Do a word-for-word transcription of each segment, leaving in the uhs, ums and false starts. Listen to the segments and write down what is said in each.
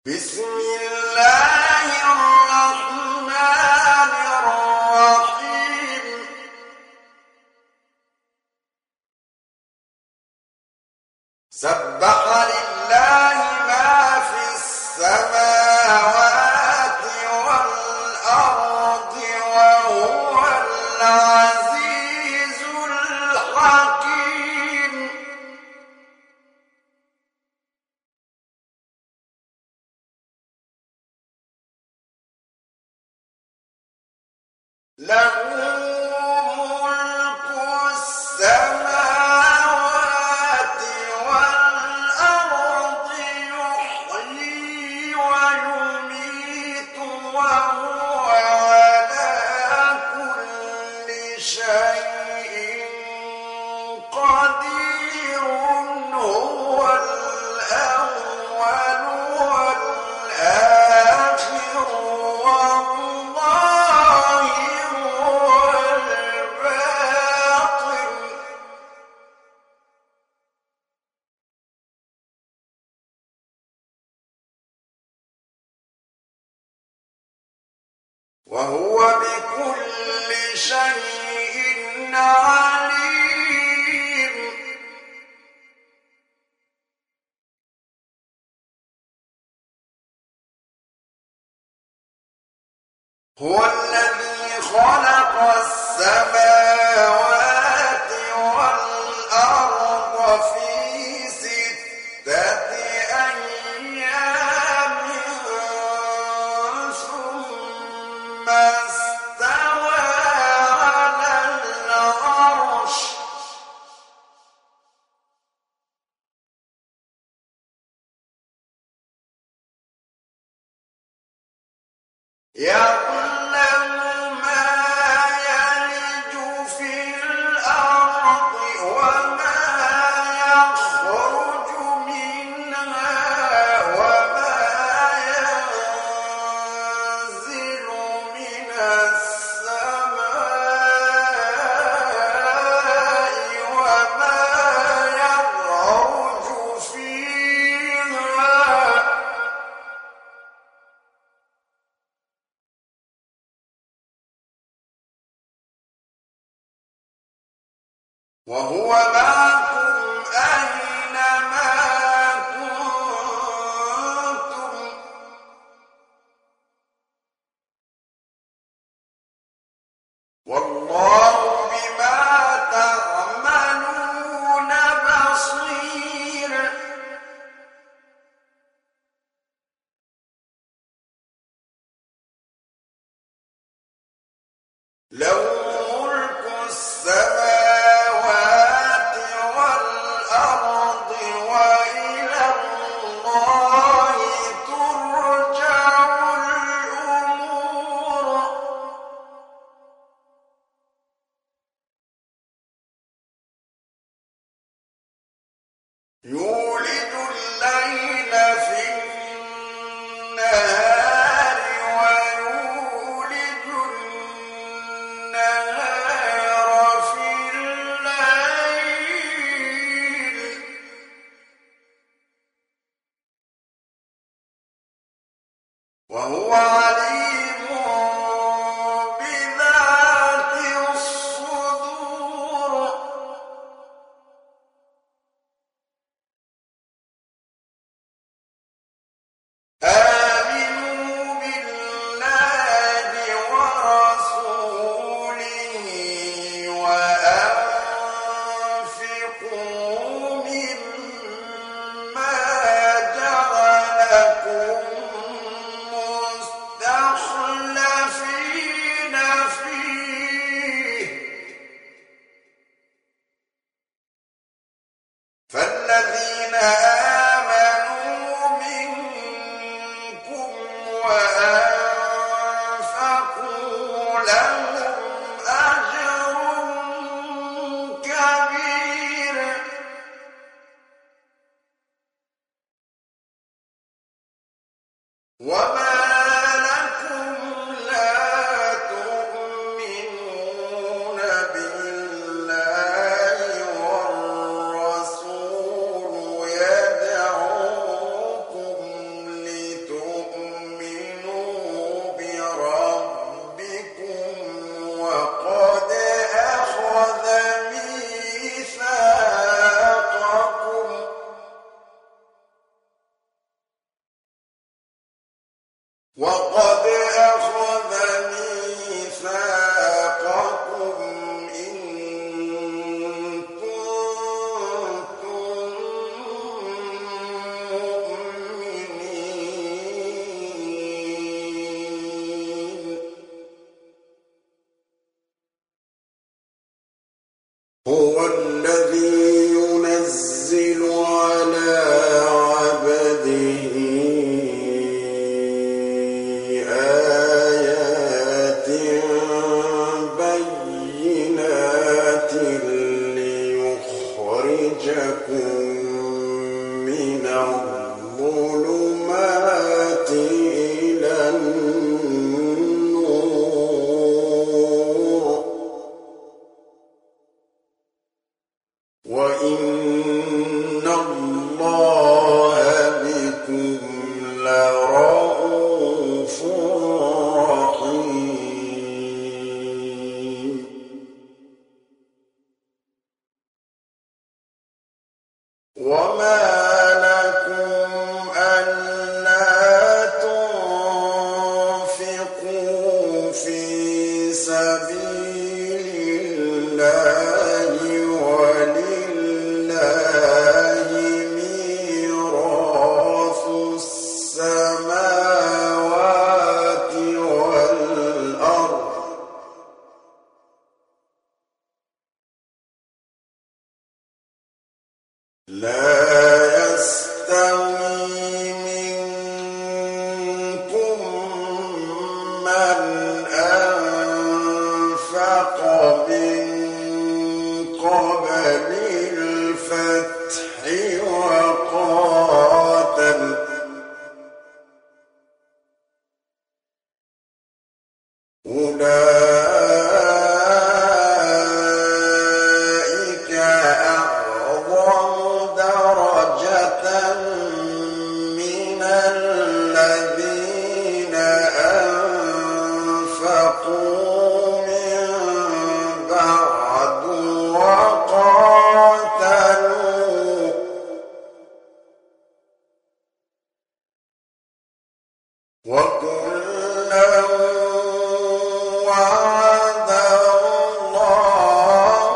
بسم الله الرحمن الرحيم سبح لله ما في السماوات والأرض وهو العزيز الحكيم له ملك السماوات والأرض يحيي ويميت وهو على كل شيء قدير هو الأول والآخر والظاهر والباطن وهو بكل شيء عليم هو الذي خلق السماوات والأرض في ستة أيام ثم استوى على العرش يعلم ما يلج في الأرض وما يخرج منها وما ينزل من السماء وما يعرج فيها وهو معكم أينما كنتم والله بما تعملون بصير له ملك السماوات والأرض وإلى الله ترجع الأمور يولج الليل في النهار ويولج النهار في الليل وهو عليم بذات الصدور آمنوا بالله ورسوله وأنفقوا مما جعلكم مستخلفين فيه فالذين آمنوا منكم وأنفقوا لهم أجر كبير وما لكم لا تؤمنون بالله والرسول يدعوكم لتؤمنوا وقد أخذ ميثاقكم إن كنتم مؤمنين هو الذي ينزل على عبده آيات بينات ليخرجكم من الظلمات إلى النور وإن الله بكم لرءوف رحيم وما لكم ألا تنفقوا في سبيل الله ولله ميراث السماوات والأرض لا يستوي منكم من أنفق من قبل الفتح وقاتل أولئك أعظم درجة من الذين أنفقوا من بعد وقاتلوا وكلا وعد الله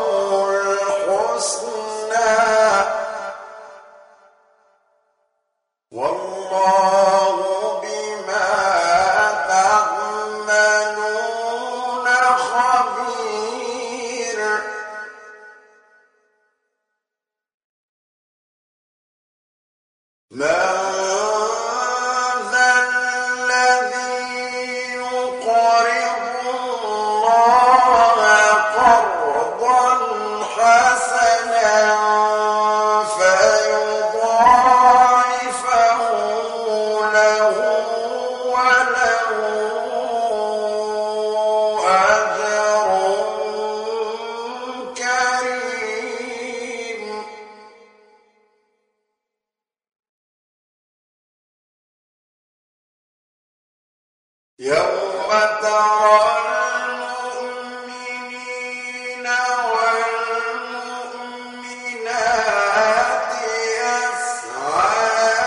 الحسنى والله بما تعملون خبير من ذا الذي يقرض الله قرضا حسنا فيضاعفه له وله أجر كريم يوم ترى المؤمنين والمؤمنات يسعى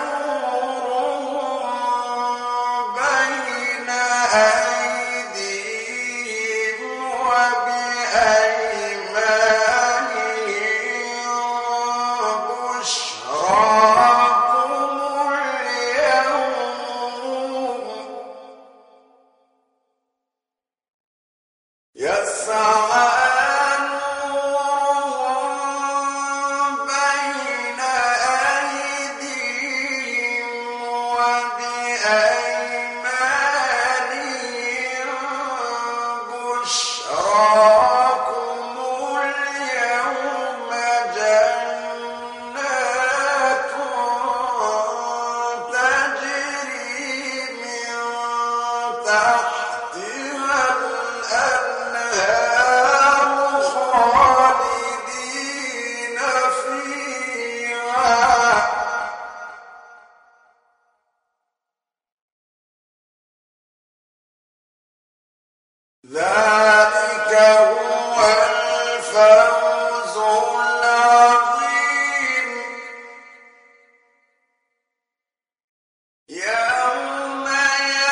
نورهم بين أيديهم وبأيمانهم بشراكم اليوم يسعى نورهم بين أيديهم وبأيمانهم بشراكم اليوم جنات تجري من تحتها الأنهار خالدين فيها ذلك هو الفوز العظيم يوم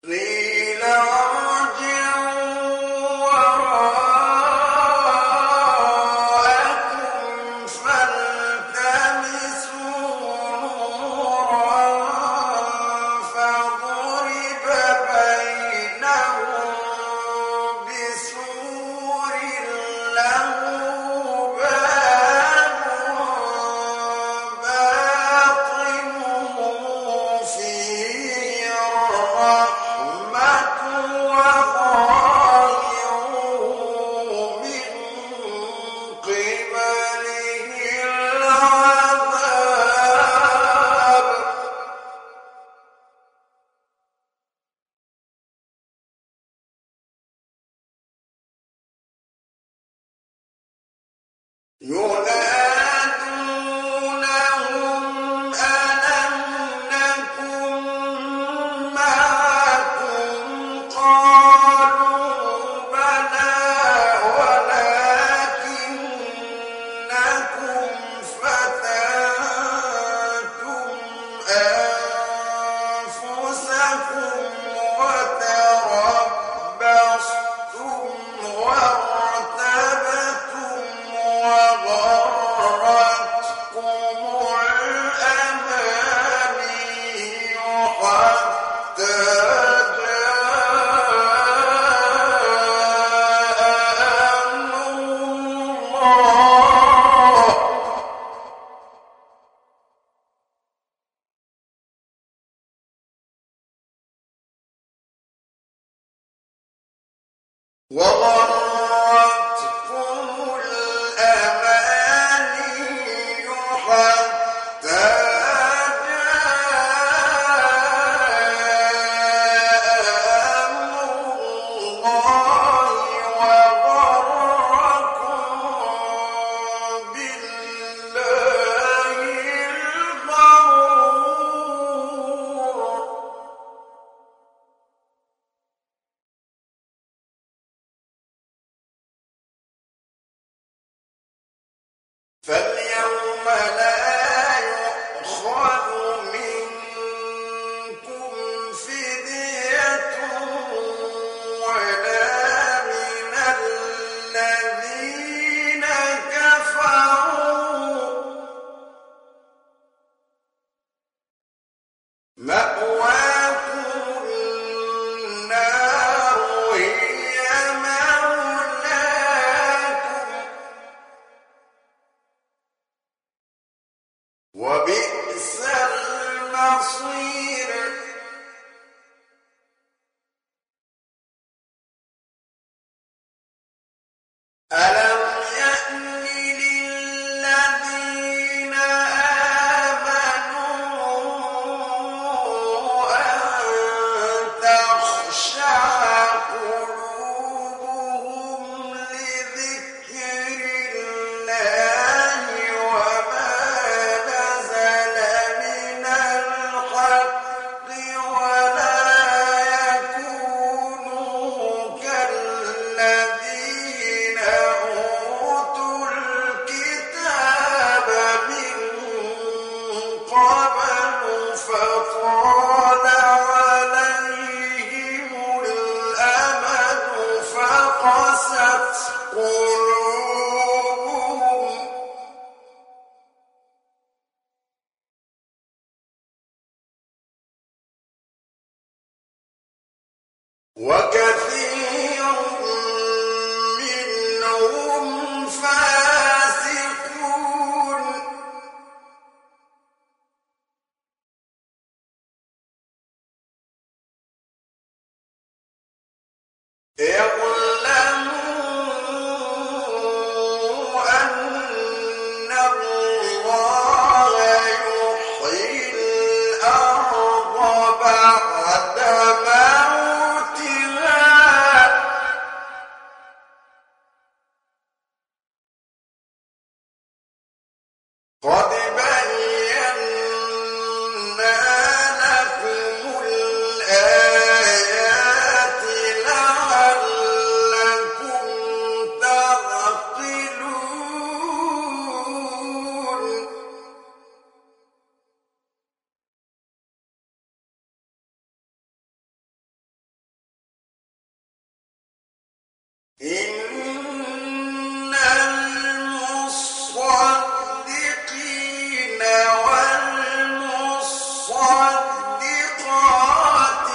قيل ارجعوا وراءكم فالتمسوا نورا فضرب بينهم بسور له باب باطنه فيه الرحمة وظاهره من قبله العذاب ينادونهم ألم نكن معكم قالوا بلى ولكنكم فتنتم أنفسكم وتربصتم وارتبتم وغرتكم الأماني حتى جاء أمر الله وغرتكم الأماني حتى جاء أمر الله وغركم بالله الغرور فاليوم لا يؤخذ منكم فدية ولا من الذين كفروا مأواكم النار هي مولاكم وبئس المصير ألم يأن للذين آمنوا أن تخشع قلوبهم لذكر الله وما نزل من الحق ولا يكونوا كالذين أوتوا الكتاب من قبل فطال عليهم الأمد فقست قلوبهم وكثير منهم فاسقون اعلموا أن الله يحيي الأرض بعد موتها قد بينا لكم الآيات لعلكم إن المصدقين والمصدقات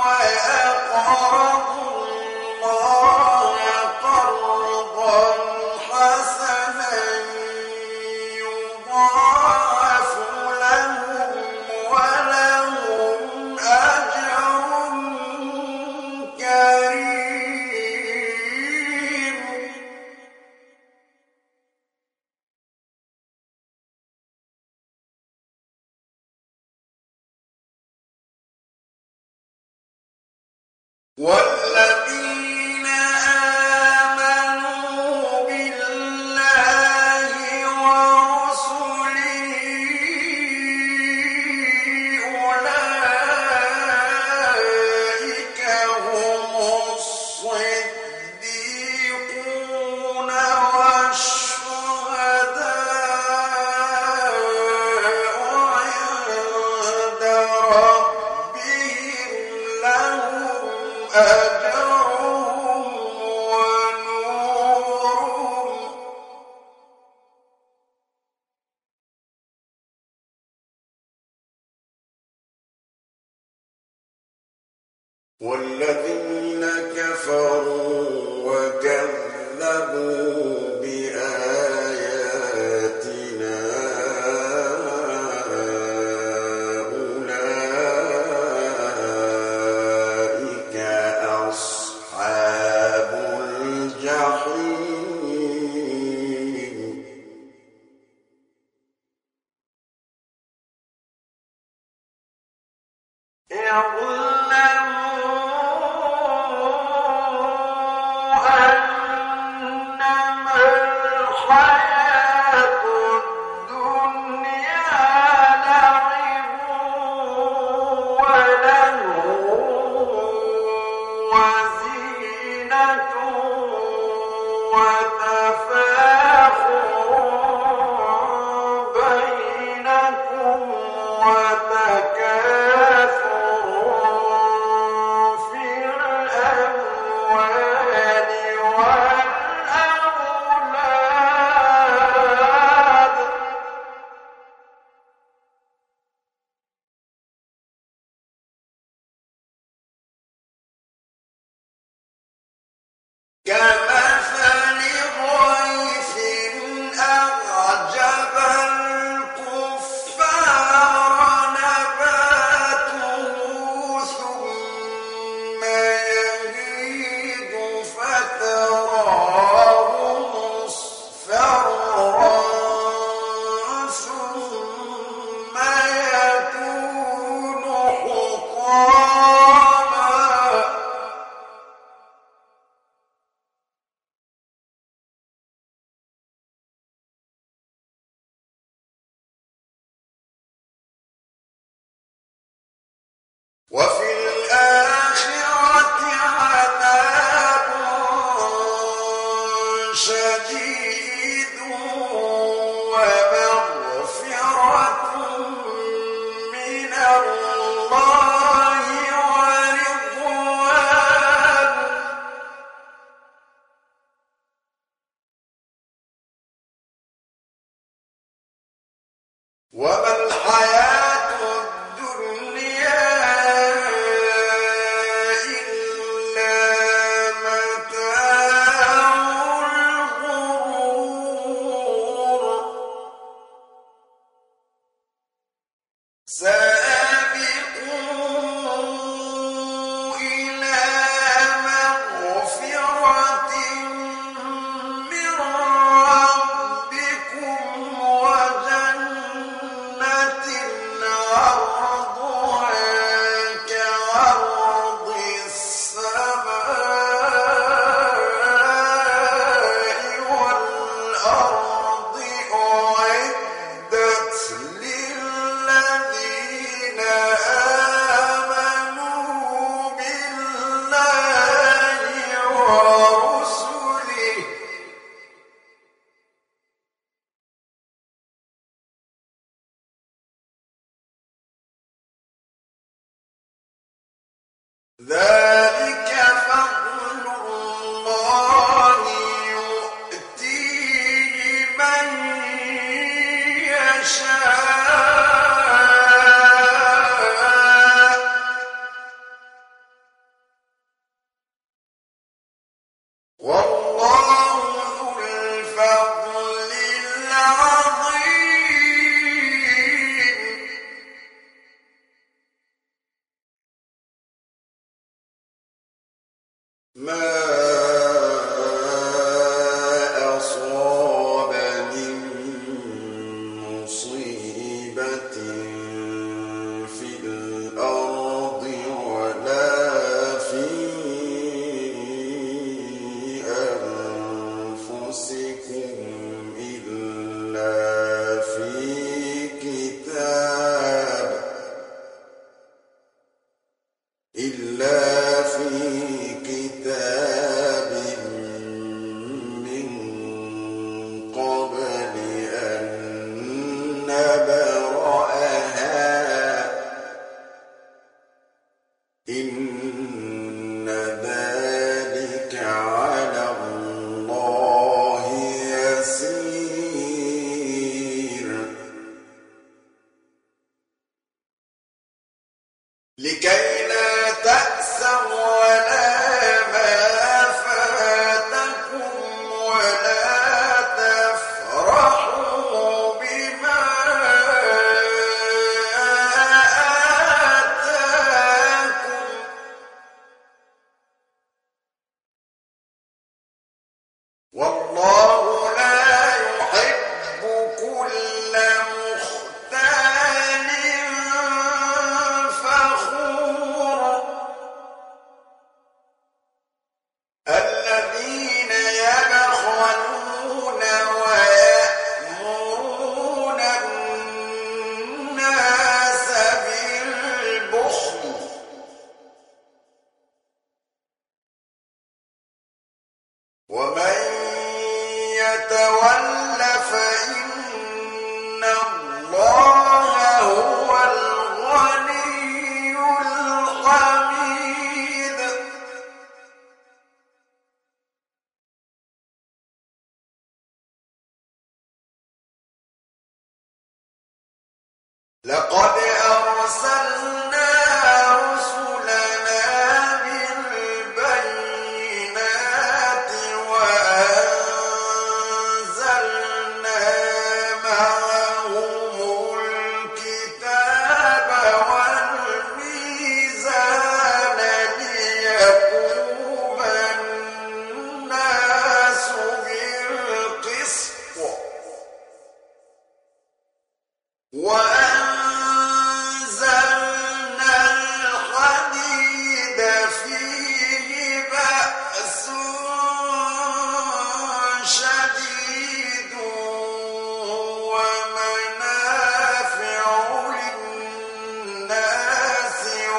وأقرضوا الله قرضا حسنا يضاعف لهم ولهم أجر كريم. والذين آمنوا بالله ورسله أولئك هم الصديقون والشهداء عند ربهم لهم أجرهم ونورهم. والذين كفروا وكذبوا بآياتنا أولئك أصحاب الجحيم. اعلموا أنما الحياة الدنيا لعب ولهو وزينة وتفاخر بينكم وتكاثر في الأموال والأولاد. كمثل غيث أعجب الكفار نباته ثم يهيج فتراه مصفرا ثم يكون حطاما وفي الآخرة عذاب شديد ومغفرة من الله ورضوان. وما الحياة الدنيا إلا متاع الغرور. سابقوا إلى مغفرة من ربكم وجنة عرضها كعرض السماء والأرض أعدت للذين آمنوا بالله ورسله. ذلك فضل الله لكي لا تأسوا على ما فاتكم ولا تفرحوا بما آتاكم والله لا يحب كل مختال فخور الذين يبخلون ويأمرون الناس بالبخل ومن يتول فإن الله هو الغني الحميد لقد أرسلنا رسلنا بالبينات وأنزلنا معهم الكتاب والميزان ليقوم الناس بالقسط وأنزلنا الحديد فيه بأس شديد ومنافع للناس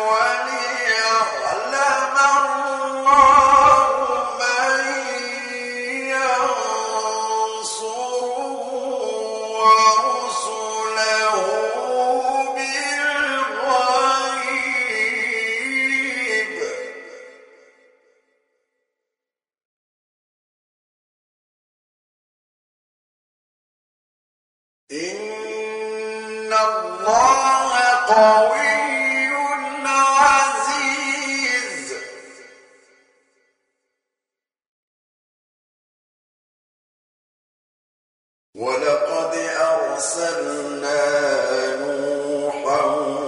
وليعلم الله من ينصره ورسله بالغيب إن الله قوي عزيز ولقد أرسلنا نوحا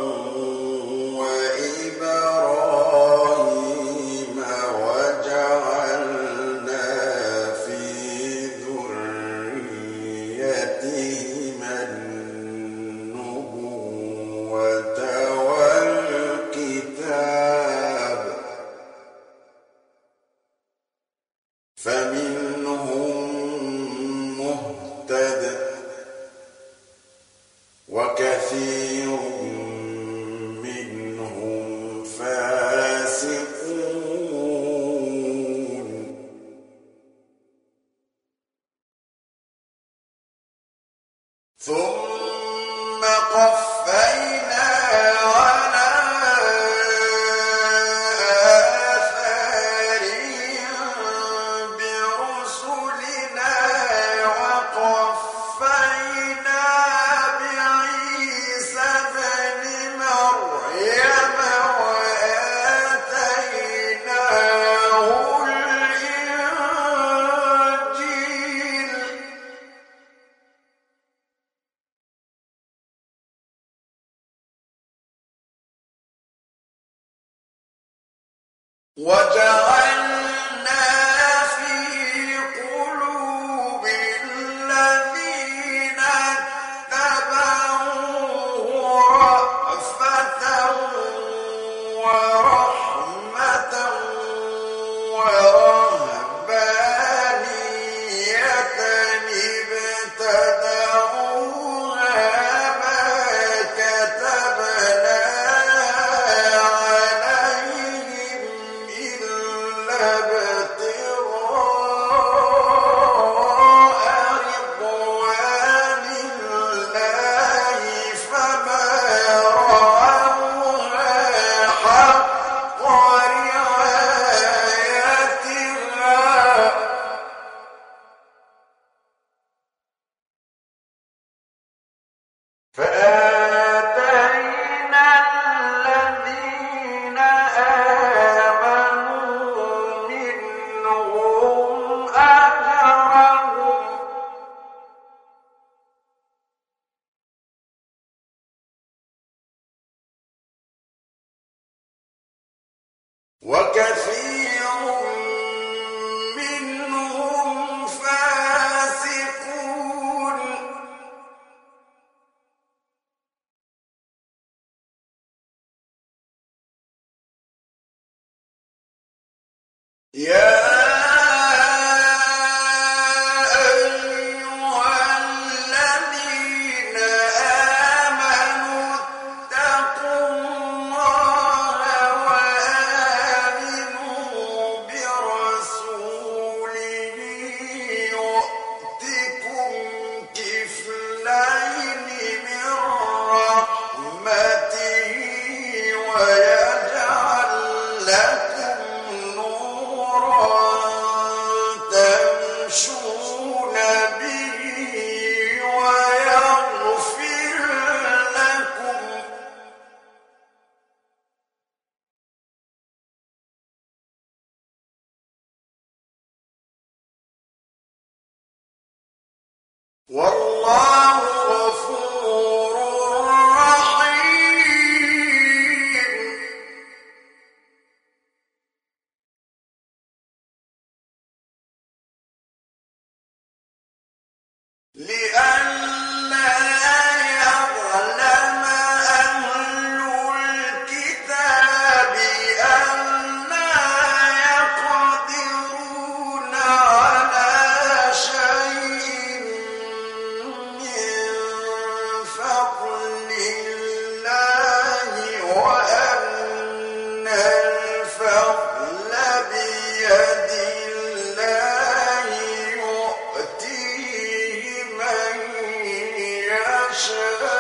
وإبراهيم وجعلنا في ذريتهما النبوة والكتاب فمنهم مهتد وكثير منهم فاسقون ثم قفينا على آثارهم برسلنا وقفينا بعيسى ابن مريم وآتيناه الإنجيل وجعلنا في قلوب الذين اتبعوه رأفة ورحمة ورهبانية ابتدعوها ما كتبناها عليهم إلا وكثير منهم فاسقون يا والله غفور رحيم لئلا يعلم أهل الكتاب أنا يقدرون على شيء من فضل الله وأن الفضل بيد الله يؤتيه من يشاء